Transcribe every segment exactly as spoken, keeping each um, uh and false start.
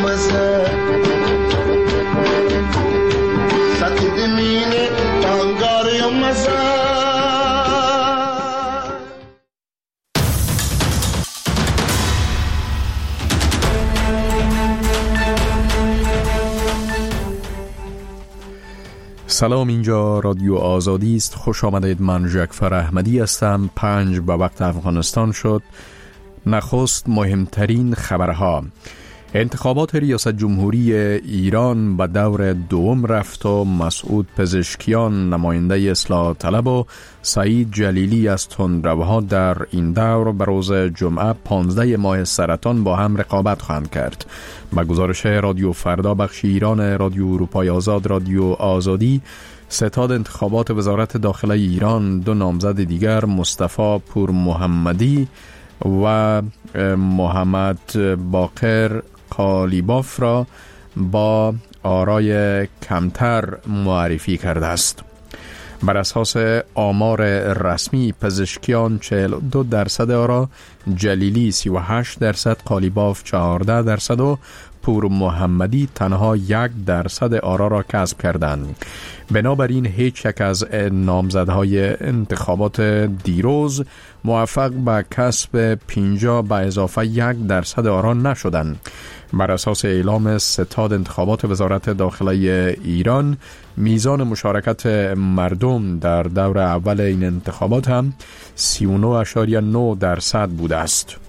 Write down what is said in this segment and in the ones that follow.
masa satidmine tangar masa. سلام، اینجا رادیو آزادی است. خوش آمدید. من جعفر احمدی هستم. پنج به وقت افغانستان شد. نخست مهمترین خبرها: انتخابات ریاست جمهوری ایران به دور دوم رفت و مسعود پزشکیان نماینده اصلاح طلب و سعید جلیلی از تندروها در این دور به روز جمعه پانزده ماه سرطان با هم رقابت خواهند کرد. با گزارش رادیو فردا بخش ایران رادیو اروپای آزاد رادیو آزادی، ستاد انتخابات وزارت داخله ایران دو نامزد دیگر مصطفی پور محمدی و محمد باقر قالیباف را با آرای کمتر معرفی کرده است. بر اساس آمار رسمی، پزشکیان چهل و دو درصد آرا، جلیلی سی و هشت درصد، قالیباف چهارده درصد و پور محمدی تنها یک درصد آرا را کسب کردند. بنابراین هیچ یک از نامزدهای انتخابات دیروز موفق به کسب پنجاه به اضافه یک درصد آرا نشدند. بر اساس اعلام ستاد انتخابات وزارت داخله ایران، میزان مشارکت مردم در دور اول این انتخابات هم سی و نه اشاریه نه درصد بوده است.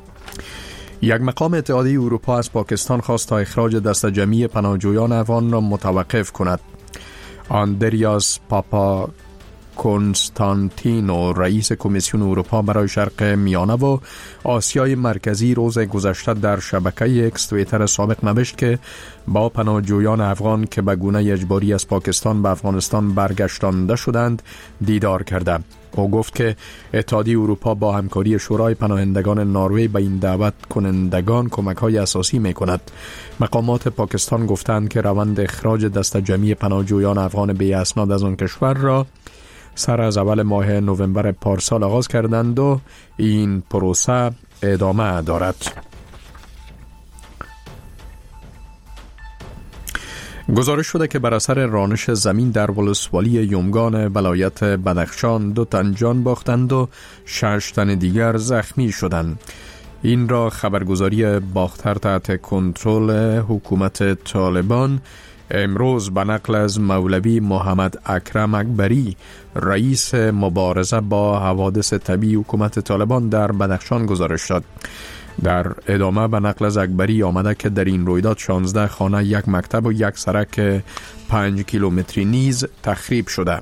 یک مقام اتحادیه اروپا از پاکستان خواست تا اخراج دست جمعی پناهجویان افغان را متوقف کند. آندریاس پاپا کنستانتینو، رئیس کمیسیون اروپا برای شرق میانه و آسیای مرکزی، روز گذشته در شبکه اکس توییتر سابق نوشت که با پناهجویان افغان که به گونه اجباری از پاکستان به افغانستان برگشتانده شدند دیدار کرده. او گفت که اتحادیه اروپا با همکاری شورای پناهندگان نروژ به این دعوت کنندگان کمک‌های اساسی می‌کند. مقامات پاکستان گفتند که روند اخراج دست جمعی پناهجویان افغان بی اسناد از آن کشور را سر از اول ماه نوامبر پارسال آغاز کردند و این پروسه ادامه دارد. گزارش شده که بر اثر رانش زمین در ولسوالی یومگان ولایت بدخشان دو تن جان باختند و شش تن دیگر زخمی شدند. این را خبرگزاری باختر تحت کنترل حکومت طالبان امروز به نقل از مولوی محمد اکرم اکبری، رئیس مبارزه با حوادث طبیعی حکومت طالبان در بدخشان گزارش داد. در ادامه به نقل از اکبری آمده که در این رویداد شانزده خانه، یک مکتب و یک سرک پنج کیلومتری نیز تخریب شده.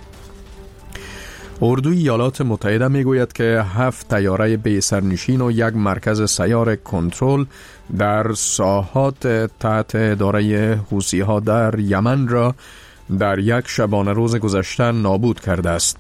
اردوی ایالات متحده میگوید که هفت طیاره بی سرنشین و یک مرکز سیار کنترل در ساحات تحت اداره حوثی‌ها در یمن را در یک شبانه روز گذشته نابود کرده است.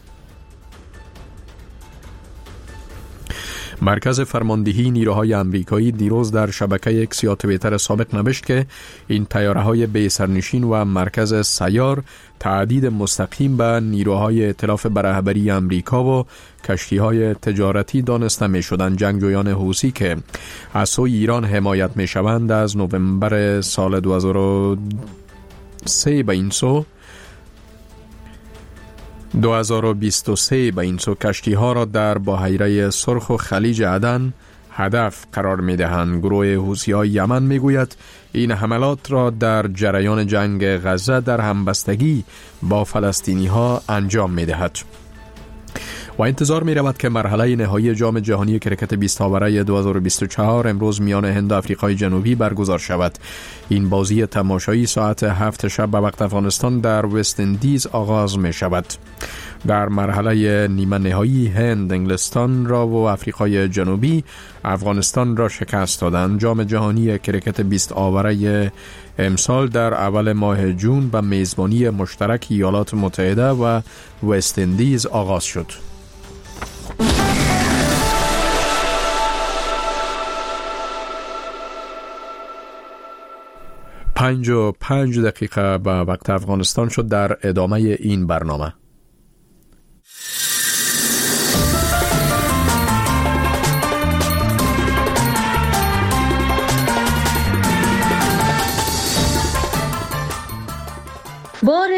مرکز فرماندهی نیروهای امریکایی دیروز در شبکه اکس یا توییتر سابق نوشت که این طیاره‌های بی سرنشین و مرکز سیار تهدید مستقیم به نیروهای ائتلاف به رهبری امریکا و کشتی‌های تجارتی دانسته می‌شدند. جنگجویان حوثی که از سوی ایران حمایت می‌شوند از نوامبر سال دو هزار و سه به این سو دو هزار و بیست و سه به این سو کشتی ها را در بحیره سرخ و خلیج عدن هدف قرار می دهند. گروه حوثی‌های یمن می گوید این حملات را در جریان جنگ غزه در همبستگی با فلسطینی ها انجام می دهد و انتظار می رود که مرحله نهایی جام جهانی کرکت بیست آوره دو هزار و بیست و چهار امروز میان هند و آفریقای جنوبی برگزار شود. این بازی تماشایی ساعت هفت شب به وقت افغانستان در وست اندیز آغاز می شود. در مرحله نیمه نهایی هند انگلستان را و آفریقای جنوبی افغانستان را شکست دادند. جام جهانی کرکت بیست آوره امسال در اول ماه جون به میزبانی مشترک ایالات متحده و وست اندیز آغاز شد. پنج و پنج دقیقه به وقت افغانستان شد. در ادامه این برنامه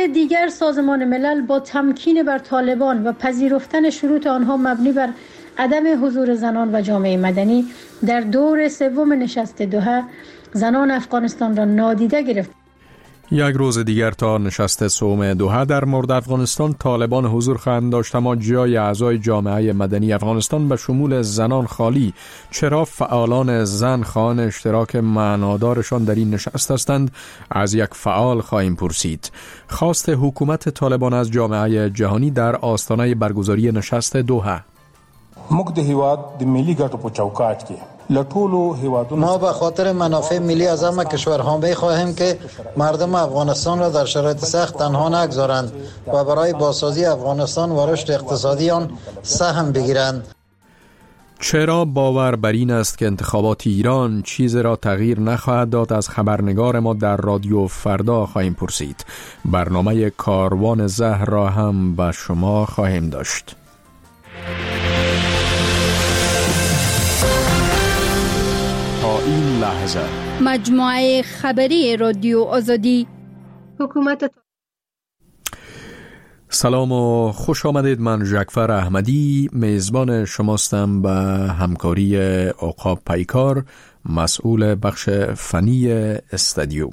دیگر سازمان ملل با تمکین بر طالبان و پذیرفتن شروط آنها مبنی بر عدم حضور زنان و جامعه مدنی در دور سوم نشست دوحه زنان افغانستان را نادیده گرفت. یک روز دیگر تا نشست سوم دوحه در مورد افغانستان طالبان حضور خواهند داشت، اما جای اعضای جامعه مدنی افغانستان به شمول زنان خالی. چرا فعالان زن خواهان اشتراک معنادارشان در این نشست هستند؟ از یک فعال خواهیم پرسید. خواست حکومت طالبان از جامعه جهانی در آستانه برگزاری نشست دوحه. موږ د هیواد د ملي ګټو په چوکاټ کې لټولو هیوادونو ما به خاطر منافع ملی از همه کشورها می‌خواهیم که مردم افغانستان را در شرایط سخت تنها نگذارند و برای بازسازی افغانستان و رشد اقتصادی آن سهم بگیرند. چرا باور بر این است که انتخابات ایران چیز را تغییر نخواهد داد؟ از خبرنگار ما در رادیو فردا خواهیم پرسید. برنامه کاروان زهر را هم به شما خواهیم داشت. این لحظه مجموعه خبری رادیو آزادی. حکومت سلام و خوش آمدید. من جعفر احمدی میزبان شماستم به همکاری عقاب پیکار، مسئول بخش فنی استودیو.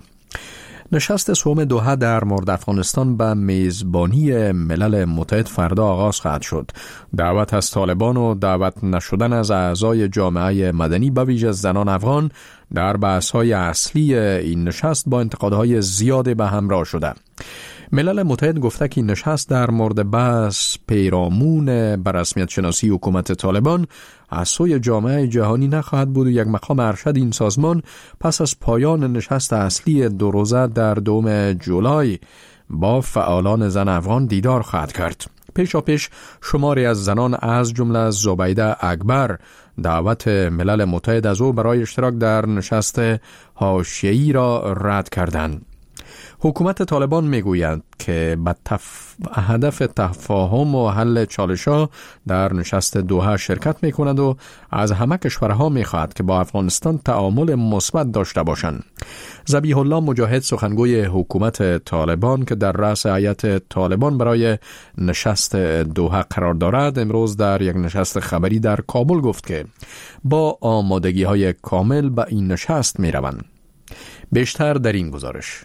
نشست سوم دوحه در مورد افغانستان به میزبانی ملل متحد فردا آغاز خواهد شد. دعوت از طالبان و دعوت نشدن از اعضای جامعه مدنی به ویژه زنان افغان در بحث‌های اصلی این نشست با انتقادهای زیاد به همراه شده. ملل متحد گفته که این نشست در مورد بحث پیرامون بر رسمیت شناسی حکومت طالبان از سوی جامعه جهانی نخواهد بود و یک مقام ارشد این سازمان پس از پایان نشست اصلی دو روزه در دوم جولای با فعالان زن افغان دیدار خواهد کرد. پیشا پیش شماری از زنان از جمله زبیده اکبر دعوت ملل متحد از او برای اشتراک در نشست حاشیه‌ای را رد کردند. حکومت طالبان میگویند که به تف... هدف تفاهم و حل چالش‌ها در نشست دوحه شرکت می‌کند و از همه کشورها می‌خواهد که با افغانستان تعامل مثبت داشته باشند. ذبیح الله مجاهد، سخنگوی حکومت طالبان که در رأس هیئت طالبان برای نشست دوحه قرار دارد، امروز در یک نشست خبری در کابل گفت که با آمادگی‌های کامل به این نشست می‌روند. بیشتر در این گزارش.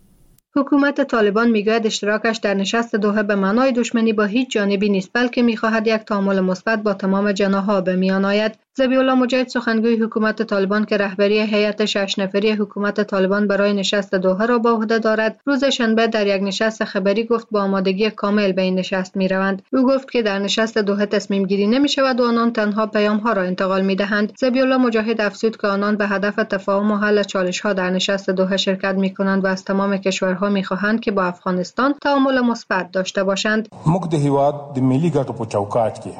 حکومت طالبان میگوید اشتراکش در نشست دوحه به معنای دشمنی با هیچ جانبی نیست، بلکه میخواهد یک تعامل مثبت با تمام جناح‌ها به میان آید. ذبیح الله مجاهد، سخنگوی حکومت طالبان که رهبری هیئت شش نفری حکومت طالبان برای نشست دوحه را به عهده دارد، روز شنبه در یک نشست خبری گفت با آمادگی کامل به این نشست میروند. او گفت که در نشست دوحه تصمیم گیری نمی شود و آنان تنها پیام ها را انتقال می دهند. ذبیح الله مجاهد افزود که آنان به هدف تفاهم و حل چالش ها در نشست دوحه شرکت می کنند و از تمام کشورها می خواهند که با افغانستان تعامل مثبت داشته باشند. موږ د هیواد د ملي ګټو په چوکاټ کې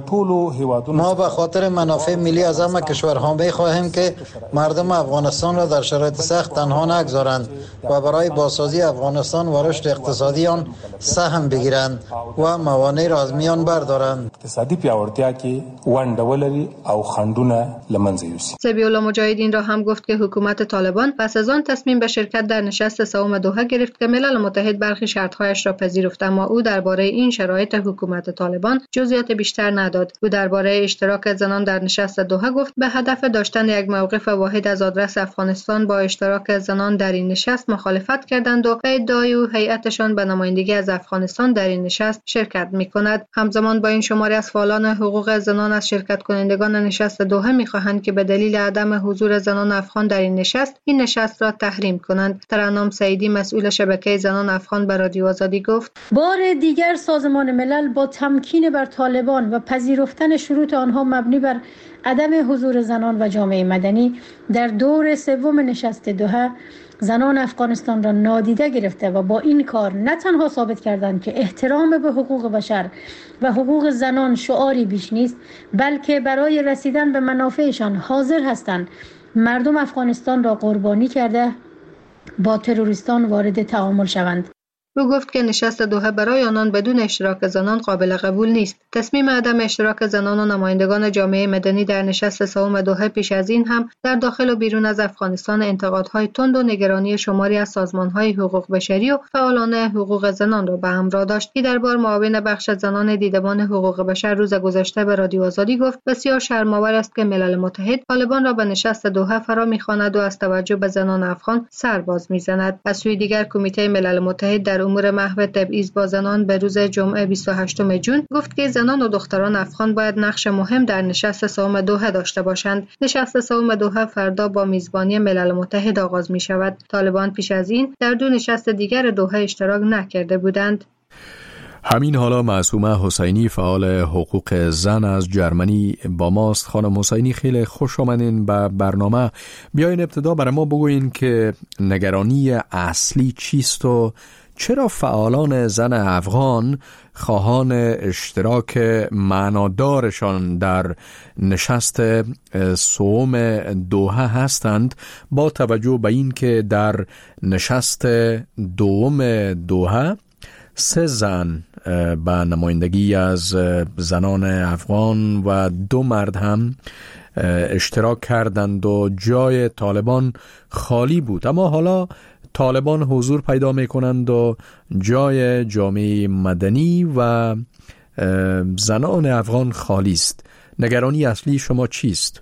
ما به خاطر منافع ملی از همه کشورها می‌خواهیم که مردم افغانستان را در شرایط سخت تنها نگذارند و برای بازسازی افغانستان و رشد اقتصادی آن سهم بگیرند و موانع را از میان بردارند. اقتصادی پیاوړتیا کې ونډه ولري او خنډونه له منځه یوسي. ذبیح الله مجاهد این را هم گفت که حکومت طالبان پس از آن تصمیم به شرکت در نشست سوم دوحه گرفت که ملل متحد برخی شرط‌هایش را پذیرفت، اما او درباره این شرایط حکومت طالبان جزئیات بیشتر نداد. او درباره اشتراک زنان در نشست دوحه گفت به هدف داشتن یک موقف واحد از آدرس افغانستان با اشتراک زنان در این نشست مخالفت کردند و به ادعای او هیئتشان به نمایندگی از افغانستان در این نشست شرکت می‌کند. همزمان با این شماری از فعالان حقوق زنان از شرکت کنندگان نشست دوحه می‌خواهند که به دلیل عدم حضور زنان افغان در این نشست این نشست را تحریم کنند. ترنم سعیدی، مسئول شبکه زنان افغان، به رادیو آزادی گفت بار دیگر سازمان ملل با تمکین بر طالبان و پذیرفتن شروط آنها مبنی بر عدم حضور زنان و جامعه مدنی در دور سوم نشست دوحه زنان افغانستان را نادیده گرفته و با این کار نه تنها ثابت کردند که احترام به حقوق بشر و حقوق زنان شعاری بیش نیست، بلکه برای رسیدن به منافعشان حاضر هستند مردم افغانستان را قربانی کرده با تروریستان وارد تعامل شوند. او گفت که نشست دوحه برای آنان بدون اشتراک زنان قابل قبول نیست. تصمیم عدم اشتراک زنان و نمایندگان جامعه مدنی در نشست سوم دوحه پیش از این هم در داخل و بیرون از افغانستان انتقادهای تند و نگرانی شماری از سازمان‌های حقوق بشری و فعالان حقوق زنان را به همراه داشت. که در بار معاون بخش زنان دیدبان حقوق بشر روز گذشته به رادیو آزادی گفت بسیار شرم‌آور است که ملل متحد طالبان را به نشست دوحه فرا می‌خواند و از توجه به زنان افغان سرباز می‌زند. از سوی دیگر کمیته ملل متحد در امور محو تبعیض با زنان به روز جمعه بیست و هشتم ژوئن گفت که زنان و دختران افغان باید نقش مهم در نشست سوم دوحه داشته باشند. نشست سوم دوحه فردا با میزبانی ملل متحد آغاز می شود. طالبان پیش از این در دو نشست دیگر دوحه اشتراک نکرده بودند. همین حالا معصومه حسینی فعال حقوق زن از جرمنی با ماست. خانم حسینی خیلی خوش آمدین به برنامه. بیاین ابتدا برای ما بگوین که نگرانی اصلی چیست و چرا فعالان زن افغان خواهان اشتراک معنادارشان در نشست سوم دوحه هستند، با توجه به این که در نشست دوم دوحه سه زن به نمایندگی از زنان افغان و دو مرد هم اشتراک کردند و جای طالبان خالی بود، اما حالا طالبان حضور پیدا می کنند و جای جامعه مدنی و زنان افغان خالی است. نگرانی اصلی شما چیست؟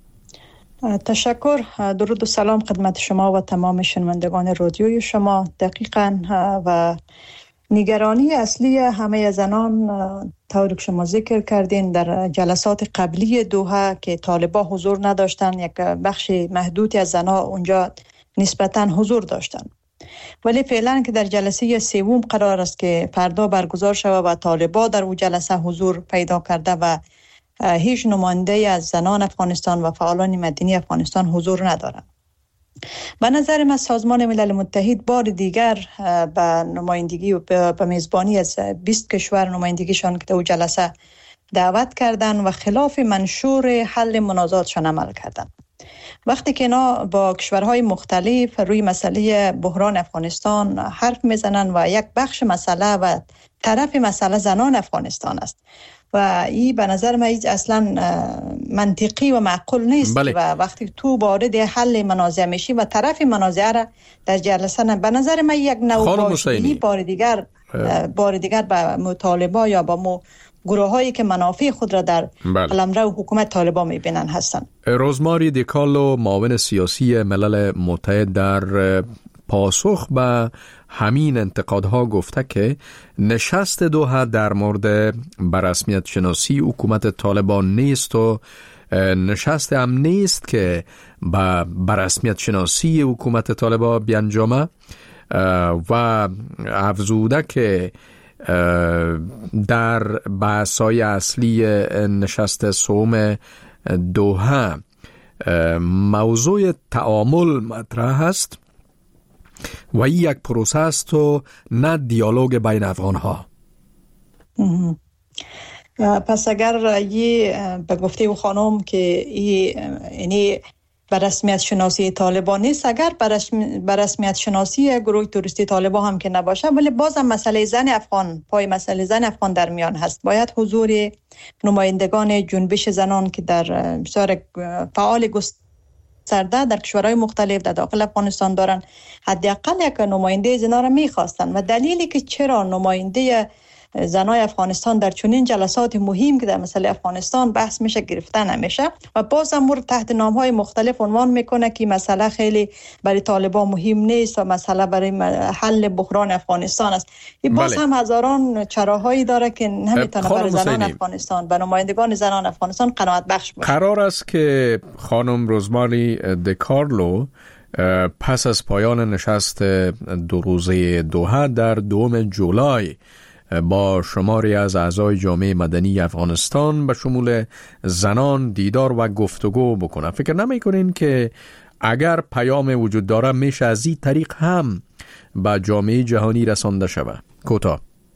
تشکر. درود و سلام خدمت شما و تمام شنوندگان رادیوی شما. دقیقاً و نگرانی اصلی همه زنان طوری که شما ذکر کردین در جلسات قبلی دوحه که طالبان حضور نداشتن، یک بخش محدودی از زنان اونجا نسبتاً حضور داشتن، ولی فعلا که در جلسه سوم قرار است که فردا برگزار شود و طالبان در اون جلسه حضور پیدا کرده و هیچ نماینده از زنان افغانستان و فعالان مدنی افغانستان حضور ندارند. به نظر من سازمان ملل متحد بار دیگر به نمایندگی و به میزبانی از بیست کشور نمایندگیشان که در جلسه دعوت کردند و خلاف منشور حل منازعاتشان عمل کردند. وقتی که اینا با کشورهای مختلف روی مسئله بحران افغانستان حرف میزنن و یک بخش مسئله و طرف مسئله زنان افغانستان است و این به نظر من اصلا منطقی و معقول نیست. بله. و وقتی تو وارد حل منازعه میشی و طرف منازعه را در جلسه نه، به نظر من یک نوع باشی بار دیگر بار دیگر با مطالبه یا با مو گروهایی که منافع خود را در قلمرو حکومت طالبان میبینن هستند. روزماری دیکالو معاون سیاسی ملل متحد در پاسخ به همین انتقادها گفته که نشست دوحه در مورد بررسمیت شناسی حکومت طالبان نیست و نشست هم نیست که به بررسمیت شناسی حکومت طالبان بیانجامه و افزوده که در بحث‌های اصلی نشست سوم دوحه موضوع تعامل مطرح است و این یک پروسه است و نه دیالوگ بین افغان‌ها. پس اگر یه به گفته او خانم که یعنی به رسمیت شناسی طالبان نیست، اگر به رسمیت شناسی گروه توریستی طالبان هم که نباشه، ولی بازم مسئله زن افغان پای مسئله زن افغان در میان هست. باید حضور نمایندگان جنبش زنان که در بسیار فعال گسترده در کشورهای مختلف در داخل افغانستان دارن، حداقل یک نماینده زنا را میخواستن و دلیلی که چرا نماینده زنای افغانستان در چنین جلسات مهم که در مسئله افغانستان بحث میشه گرفته نمیشه و باز هم مورد تحت نام‌های مختلف عنوان میکنه که مسئله خیلی برای طالبان مهم نیست و مسئله برای حل بحران افغانستان است. این باز بله. هم هزاران چراهایی داره که نمیتونه برای زنان افغانستان به نمایندگان زنان افغانستان قناعت بخش باشه. قرار است که خانم روزماری دیکارلو پس از پایان نشست دو روزه دوحه در دوم جولای با شماری از اعضای جامعه مدنی افغانستان به شمول زنان دیدار و گفتگو بکنه. فکر نمی کنین که اگر پیام وجود داره میشه از این طریق هم به جامعه جهانی رسانده شود؟ کوتاه.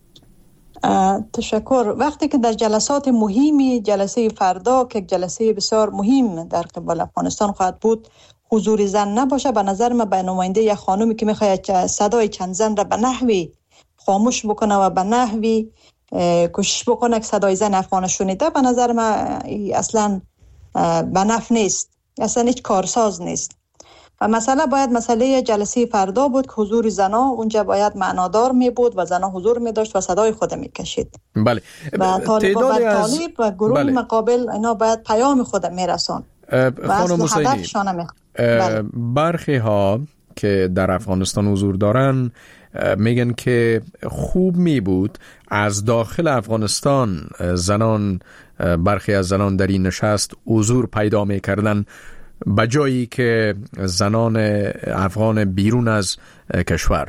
تشکر. وقتی که در جلسات مهمی، جلسه فردا که جلسه بسیار مهم در قبال افغانستان خواهد بود، حضور زن نباشه، به نظر من به نماینده یک خانومی که میخواید صدای چند زن را به نحوی خاموش بکنه و به نحوی کوشش بکنه که صدای زن افغان شنیده. به نظر من اصلا به نفع نیست، اصلا هیچ کارساز نیست. و مسئله باید مسئله جلسه فردا بود که حضور زنا اونجا باید معنادار می بود و زنا حضور می داشت و صدای خود می کشید. بله. و طالب و طالب و گروه بله. مقابل اینا باید پیام خود می رسون و اصل هدفشانه می بله. برخی ها که در افغانستان حضور دارن میگن که خوب می بود از داخل افغانستان زنان، برخی از زنان در این نشست حضور پیدا می کردن به جایی که زنان افغان بیرون از کشور.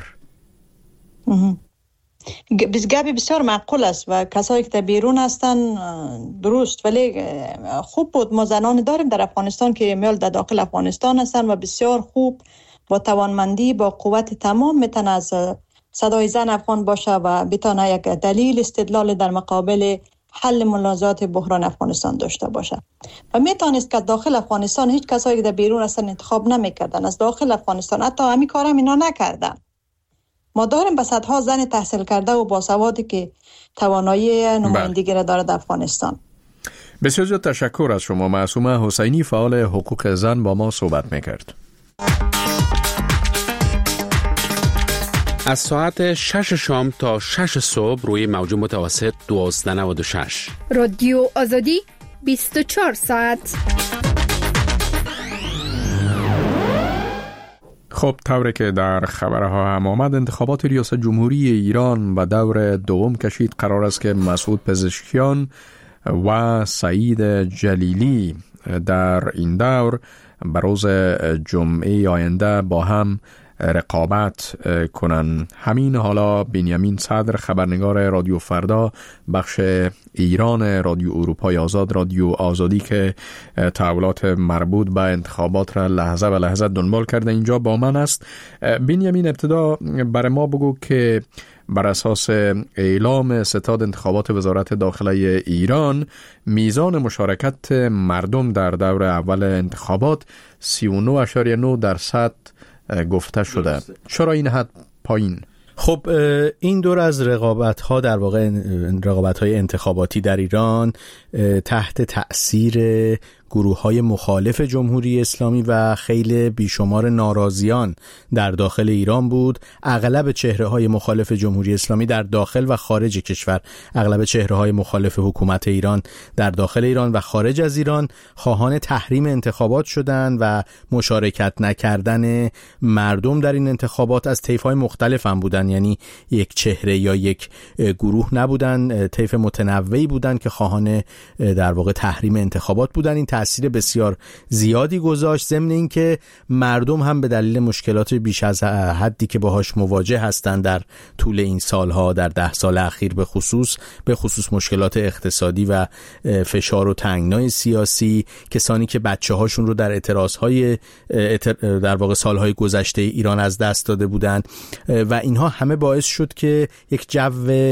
گپی بسیار معقول است و کسایی که بیرون هستن درست، ولی خوب بود ما زنان داریم در افغانستان که میل در داخل افغانستان هستن و بسیار خوب با توانمندی با قوت تمام میتونه از صدای زن افغان باشه و بتونه یک دلیل استدلال در مقابل حل منازعات بحران افغانستان داشته باشه. و میتونست که داخل افغانستان هیچ کسایی که در بیرون هستن انتخاب نمیکردن، از داخل افغانستان حتی همین کارا اینا نکردن. ما داریم به صدها زن تحصیل کرده و باسوادی که توانایی نمایندگی را داره در افغانستان. بسیار زیاد تشکر از شما. معصومه حسینی، فعال حقوق زن، با ما صحبت میکرد. از ساعت شش شام تا شش صبح روی موج متوسط دوازده نود و شش رادیو آزادی بیست و چهار ساعت. خب طوری که در خبرها هم آمد، انتخابات ریاست جمهوری ایران و دور دوم کشید. قرار است که مسعود پزشکیان و سعید جلیلی در این دور به روز جمعه آینده با هم رقابت کنن. همین حالا بنیامین صدر، خبرنگار رادیو فردا بخش ایران رادیو اروپای آزاد، رادیو آزادی که تحولات مربوط به انتخابات را لحظه به لحظه دنبال کرده، اینجا با من است. بنیامین، ابتدا برای ما بگو که بر اساس اعلام ستاد انتخابات وزارت داخله ایران، میزان مشارکت مردم در دور اول انتخابات سی و نه اشاریه نه درصد گفته شده. چرا این حد پایین؟ خب این دور از رقابت ها، در واقع رقابت های انتخاباتی در ایران تحت تأثیر گروه های مخالف جمهوری اسلامی و خیلی بیشمار ناراضیان در داخل ایران بود. اغلب چهره های مخالف جمهوری اسلامی در داخل و خارج کشور، اغلب چهره های مخالف حکومت ایران در داخل ایران و خارج از ایران خواهان تحریم انتخابات شدند و مشارکت نکردن مردم در این انتخابات از طیف های مختلف هم بودن، یعنی یک چهره یا یک گروه نبودن، طیف متنوعی بودن که خواهان در واقع تحریم انتخابات بودن. این تأثیر بسیار زیادی گذاشت، ضمن این که مردم هم به دلیل مشکلات بیش از حدی که باهاش مواجه هستند در طول این سالها، در ده سال اخیر به خصوص به خصوص مشکلات اقتصادی و فشار و تنگنای سیاسی، کسانی که بچه هاشون رو در اعتراضهای در واقع سالهای گذشته ایران از دست داده بودند و اینها همه باعث شد که یک جو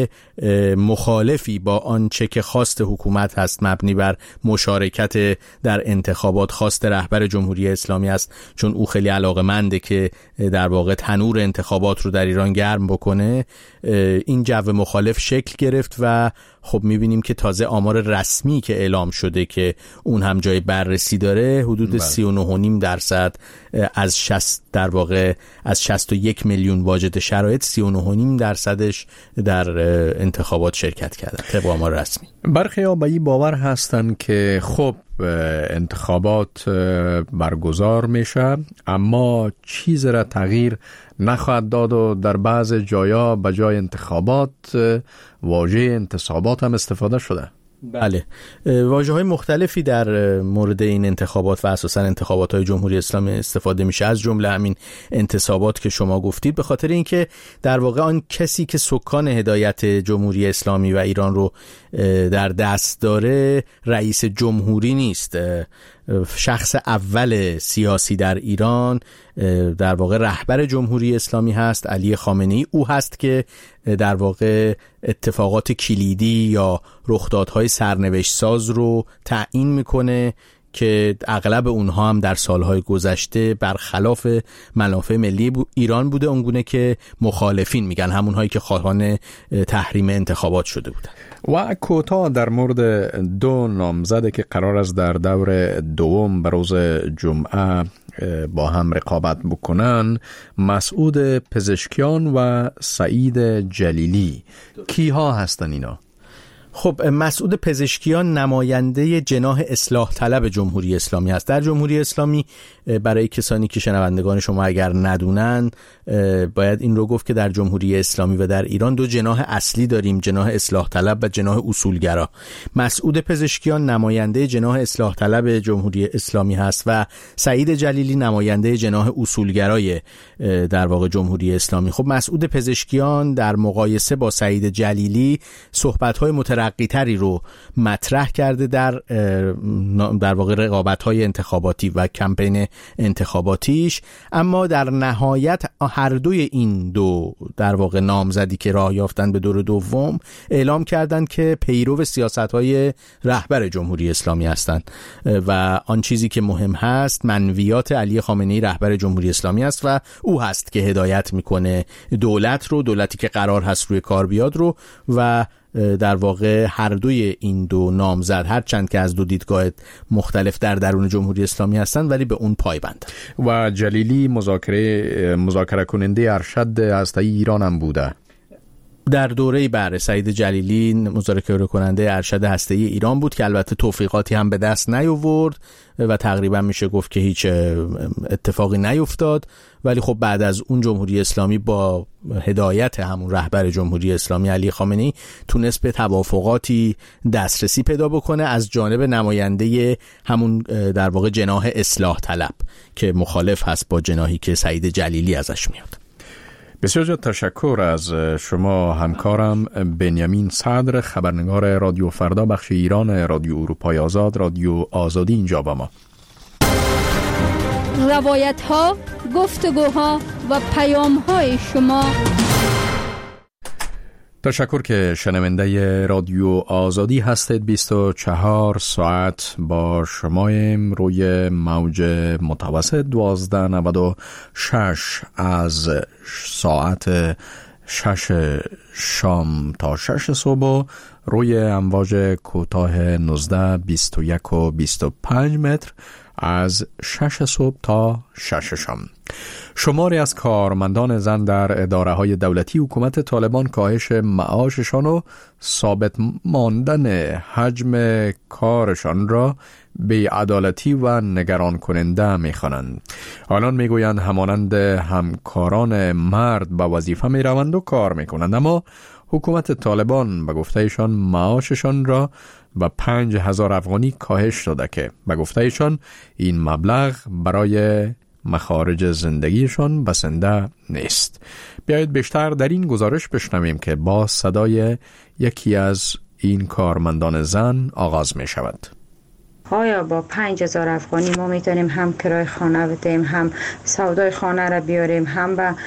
مخالفی با آنچه که خواست حکومت هست، مبنی بر مشارکت در انتخابات، خواست رهبر جمهوری اسلامی است، چون او خیلی علاقه‌منده که در واقع تنور انتخابات رو در ایران گرم بکنه. این جو مخالف شکل گرفت و خب میبینیم که تازه آمار رسمی که اعلام شده که اون هم جای بررسی داره، حدود سی و نه و نیم درصد از شصت در واقع از شصت و یک میلیون واجد شرایط سی و نه و نیم درصدش در انتخابات شرکت کردن طبق آمار رسمی. برخی ها به این باور هستن که خب انتخابات برگزار میشه اما چیز را تغییر نخواهد داد و در بعض جایا به جای انتخابات واژه انتصابات هم استفاده شده. بله، واژه‌های مختلفی در مورد این انتخابات و اساساً انتخابات‌های جمهوری اسلامی استفاده میشه، از جمله همین انتصابات که شما گفتید، به خاطر اینکه در واقع آن کسی که سکان هدایت جمهوری اسلامی و ایران رو در دست داره رئیس جمهوری نیست. شخص اول سیاسی در ایران در واقع رهبر جمهوری اسلامی هست، علی خامنه‌ای. او هست که در واقع اتفاقات کلیدی یا رخدادهای سرنوشت ساز رو تعیین میکنه که اغلب اونها هم در سالهای گذشته برخلاف منافع ملی ایران بوده، اونگونه که مخالفین میگن، همونهایی که خواهان تحریم انتخابات شده بودن. و کوتاه در مورد دو نامزده که قرار است در دور دوم به روز جمعه با هم رقابت بکنن، مسعود پزشکیان و سعید جلیلی، کیها هستن اینا؟ خب مسعود پزشکیان نماینده جناح اصلاح طلب جمهوری اسلامی است. در جمهوری اسلامی، برای کسانی که شنوندگان شما اگر ندونن، باید این رو گفت که در جمهوری اسلامی و در ایران دو جناح اصلی داریم، جناح اصلاح طلب و جناح اصولگرا. مسعود پزشکیان نماینده جناح اصلاح طلب جمهوری اسلامی هست و سعید جلیلی نماینده جناح اصولگرای در واقع جمهوری اسلامی. خب مسعود پزشکیان در مقایسه با سعید جلیلی صحبت‌های مترقی‌تری رو مطرح کرده در در واقع رقابت‌های انتخاباتی و کمپین انتخاباتیش، اما در نهایت هر دوی این دو در واقع نامزدی که راه یافتن به دور دوم اعلام کردند که پیرو سیاست‌های رهبر جمهوری اسلامی هستند و آن چیزی که مهم هست منویات علی خامنه‌ای رهبر جمهوری اسلامی است و او هست که هدایت میکنه دولت رو، دولتی که قرار هست روی کار بیاد رو، و در واقع هر دوی این دو نامزد هر چند که از دو دیدگاه مختلف در درون جمهوری اسلامی هستند ولی به اون پایبند. و جلیلی مذاکره مذاکره کننده ارشد هسته‌ای ایران هم بوده. در دوره بر سعید جلیلی مذاکره کننده ارشد هسته‌ای ایران بود که البته توفیقاتی هم به دست نیاورد و تقریبا میشه گفت که هیچ اتفاقی نیفتاد، ولی خب بعد از اون جمهوری اسلامی با هدایت همون رهبر جمهوری اسلامی علی خامنه‌ای تونست به توافقاتی دسترسی پیدا بکنه از جانب نماینده همون در واقع جناح اصلاح طلب که مخالف هست با جناحی که سعید جلیلی ازش میاد. بسیار زیاد تشکر از شما همکارم بنیامین صدر، خبرنگار رادیو فردا بخش ایران رادیو اروپای آزاد، رادیو آزادی اینجا با ما. روایت ها، گفتگوها و پیام های شما. تشکر که شنونده رادیو آزادی هستید. بیست و چهار ساعت با شماییم روی موج متوسط دوازده نود و شش از ساعت شش شام تا شش صبح، روی امواج کوتاه نوزده بیست و یک و بیست و پنج متر از شش صبح تا شش شام. شماری از کارمندان زن در اداره های دولتی حکومت طالبان کاهش معاششان و ثابت ماندن حجم کارشان را بی‌عدالتی و نگران کننده می‌خوانند. آنان میگویند همانند همکاران مرد به وظیفه میروند و کار میکنند، اما حکومت طالبان به گفتهشان معاششان را به پنج هزار افغانی کاهش داده که به گفتهشان این مبلغ برای مخارج زندگیشان بسنده نیست. بیایید بیشتر در این گزارش بشنویم که با صدای یکی از این کارمندان زن آغاز می شود. آیا با پنج هزار افغانی ما میتونیم هم کرای خانه بدیم، هم سودای خانه را بیاریم، هم به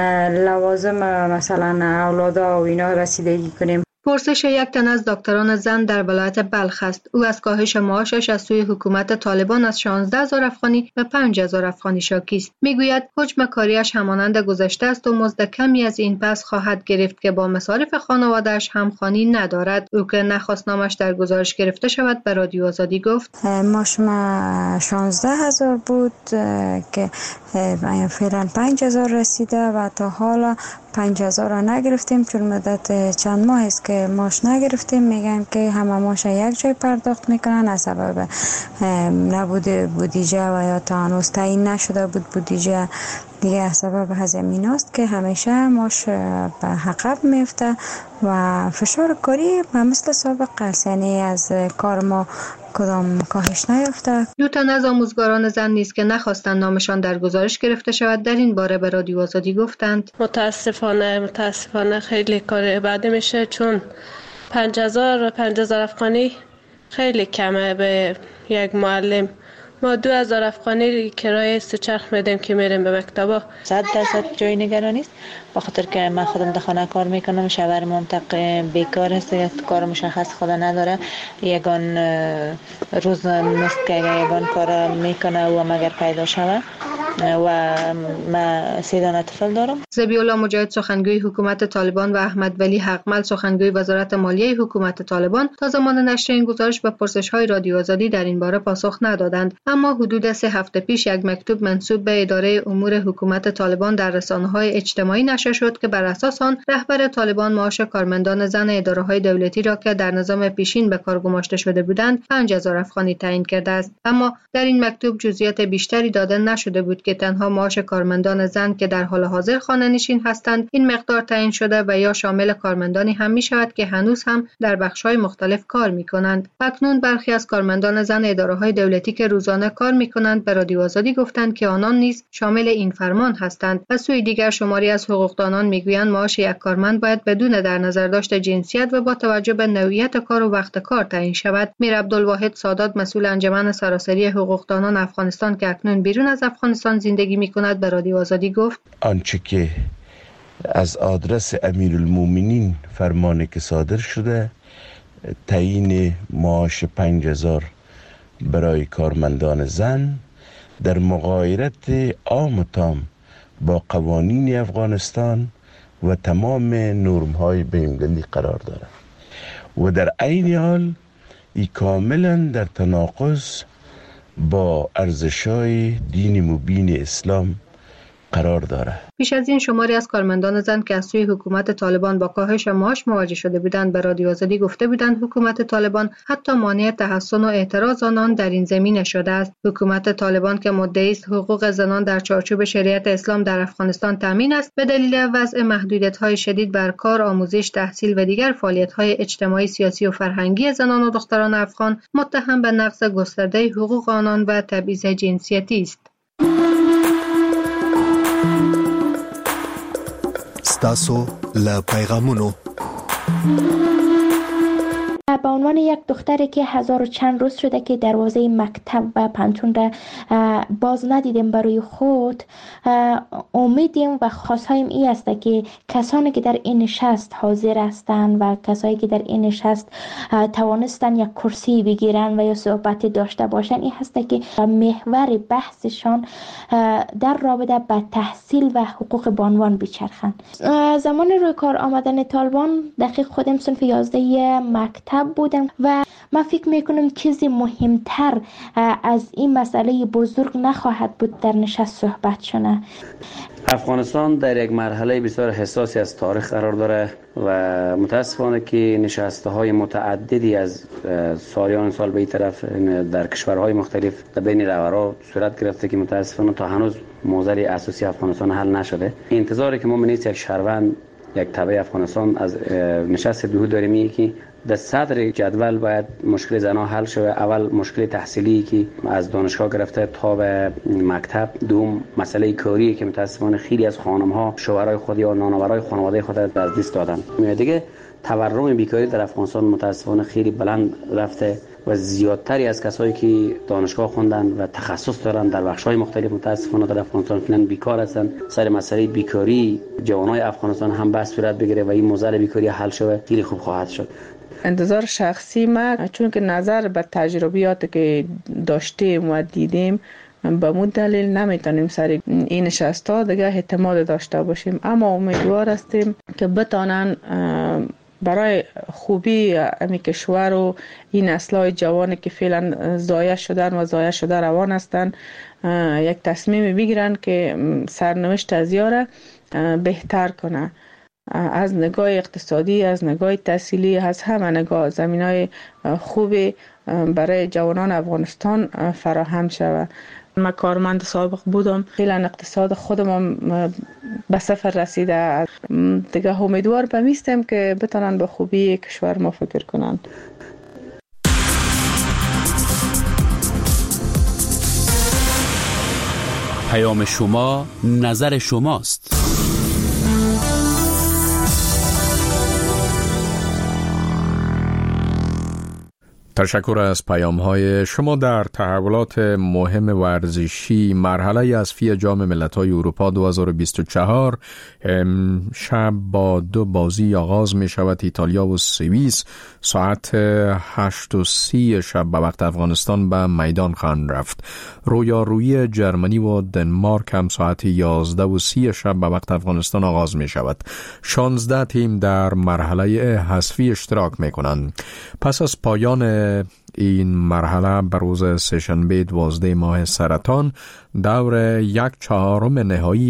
لوازم مثلا اولادا و اینا رسیدگی کنیم؟ پرسش یک تن از دکتران زن در ولایت بلخ است. او از کاهش معاشش از سوی حکومت طالبان از شانزده هزار افغانی به پنج هزار افغانی شاکی است. میگوید حجم کاریش همانند گذشته است و مزد کمی از این پس خواهد گرفت که با مصارف خانواده‌اش همخوانی ندارد. او که نخواست نامش در گزارش گرفته شود به رادیو آزادی گفت: ماش ما شانزده هزار بود که فعلا پنج هزار رسیده و تا حالا پنج هزار را نگرفتیم، چون مدت چند ماه است که ماش نگرفتیم. میگن که همه ماش یک جای پرداخت میکنن از سبب نبود بودجه و یا تا هنوز تعیین نشده بود بودجه دیگه، از سبب هزینه است که همیشه ماش به عقب میفته و فشار کاری مثل سابق است، یعنی از کار ما کدام کاهش نیافته. دو تن از آموزگاران زن نیز که نخواستند نامشان در گزارش گرفته شود در این باره به رادیو آزادی گفتند: متاسفانه متاسفانه خیلی کار بعد میشه، چون پنج هزار پنج هزار افغانی خیلی کمه به یک معلم ما دو هزار افغانی کرایه سه چرخ میدیم که میریم به مکتبا. صد درصد جای نگرانی است، به خاطر که من خودم در خانه کار میکنم، شوهر منطقه بیکار است، کار مشخص خود نداره، یگان روز نیست که یگان کار میکنه و مگر پیدا شود و من سه دانه طفل دارم. ذبیح الله مجاهد سخنگوی حکومت طالبان و احمد ولی حقمل سخنگوی وزارت مالیه حکومت طالبان تا زمان نشر این گزارش به پرسش‌های رادیو آزادی در این باره پاسخ ندادند، اما حدود سه هفته پیش یک مکتوب منسوب به اداره امور حکومت طالبان در رسانه‌های اجتماعی نشر شد که بر اساس آن رهبر طالبان معاش کارمندان زن اداره‌های دولتی را که در نظام پیشین به کار گماشته شده بودند پنج هزار افغانی تعیین کرده است، اما در این مکتوب جزئیات بیشتری داده نشده بود که تنها معاش کارمندان زن که در حال حاضر خانه‌نشین هستند این مقدار تعیین شده و یا شامل کارمندانی هم می شود که هنوز هم در بخش‌های مختلف کار می‌کنند. اکنون برخی از کارمندان زن اداره‌های دولتی که روزانه کار می‌کنند به رادیو آزادی گفتند که آنان نیز شامل این فرمان هستند. از سوی دیگر شماری از حقوقدانان می‌گویند معاش یک کارمند باید بدون در نظر داشت جنسیت و با توجه به نوعیت کار و وقت کار تعیین شود. میر عبدالواحد سادات مسئول انجمن سراسری حقوقدانان افغانستان که اکنون بیرون از افغانستان زندگی می‌کند به رادیو آزادی گفت آنچه که از آدرس امیرالمومنین فرمانی که صادر شده تعیین معاش پنج هزار برای کارمندان زن در مغایرت عام و تام با قوانین افغانستان و تمام نرم‌های بین‌المللی قرار دارد و در عین حال ای کاملا در تناقض با ارزش‌های دین مبین اسلام قرار دارد. پیش از این شماری از کارمندان زن که از سوی حکومت طالبان با کاهش معاش مواجه شده بودند به رادیو آزادی گفته بودند حکومت طالبان حتی مانع تحسن و اعتراض آنان در این زمینه شده است. حکومت طالبان که مدعی است حقوق زنان در چارچوب شریعت اسلام در افغانستان تامین است، به دلیل وضع محدودیت‌های شدید بر کار، آموزش، تحصیل و دیگر فعالیت‌های اجتماعی، سیاسی و فرهنگی زنان و دختران افغان متهم به نقض گسترده حقوق آنان و تبعیض جنسیتی است. ستاسو له پیغامونو به عنوان یک دختری که هزار و چند روز شده که دروازه مکتب و پنتون را باز ندیدیم برای خود، امیدیم و خواستهایم این است که کسانی که در این نشست حاضر هستند و کسایی که در این نشست توانستن یک کرسی بگیرن و یا صحبت داشته باشن این هست که محور بحثشان در رابطه با تحصیل و حقوق بانوان بچرخند. زمان روی کار آمدن طالبان دقیق خودم صنف یازده مکتب بودم و من فکر میکنم چیزی مهمتر از این مسئله بزرگ نخواهد بود در نشست صحبت شده. افغانستان در یک مرحله بسیار حساسی از تاریخ قرار داره و متاسفانه که نشست‌های متعددی از سالیان سال به این طرف در کشورهای مختلف در بین رهبران صورت گرفته که متاسفانه تا هنوز موضوع اساسی افغانستان حل نشده. انتظاری که ما نیست یک شهروند یک تبع افغانستان از نشست دوحه داریم اینه که در صدر جدول باید مشکل زنها حل شود. اول مشکل تحصیلی که از دانشگاه گرفته تا به مکتب، دوم مسئله کاری که متاسفانه خیلی از خانم‌ها شوهرای خود یا نانآورای خانواده خود از دست دادن. دیگه تورم بیکاری در افغانستان متاسفانه خیلی بلند رفته و زیادتری از کسایی که دانشگاه خوندن و تخصص دارن در بخش‌های مختلف متاسفانه در افغانستان فعلا بیکار هستن. سر مسئله بیکاری جوانای افغانستان هم بس صورت بگیره و این موضوع بیکاری حل شود خیلی خوب خواهد شد. انتظار شخصی ما چون که نظر به تجربیات که داشتیم و دیدیم به مود دلیل نمیتونیم سر این نشستا دیگه اعتماد داشته باشیم، اما امیدوار هستیم که بتانن برای خوبی امی کشور و این نسل‌های جوانی که فعلا ضایع شدن و ضایع شده روان هستند یک تصمیم بگیرن که سرنوشت از یاره بهتر کنه. از نگاه اقتصادی، از نگاه تحصیلی، از همه نگاه زمینای خوبی برای جوانان افغانستان فراهم شود. من کارمند سابق بودم، فعلا اقتصاد خودم به صفر رسیده. دیگه امیدوار به میستم که بتونن به خوبی کشور ما فکر کنن. پیام شما نظر شماست. تشکر از پیام های شما. در تحولات مهم ورزشی مرحله حذفی جام ملت‌های اروپا دو هزار و بیست و چهار شب با دو بازی آغاز می شود. ایتالیا و سوئیس ساعت هشت و سی شب به وقت افغانستان به میدان خواهند رفت. رویارویی جرمنی و دنمارک هم ساعت یازده و سی شب به وقت افغانستان آغاز می شود. شانزده تیم در مرحله حذفی اشتراک می کنند. پس از پایان این مرحله بر روز سه‌شنبه دوازده ماه سرطان دور یک چهارم نهایی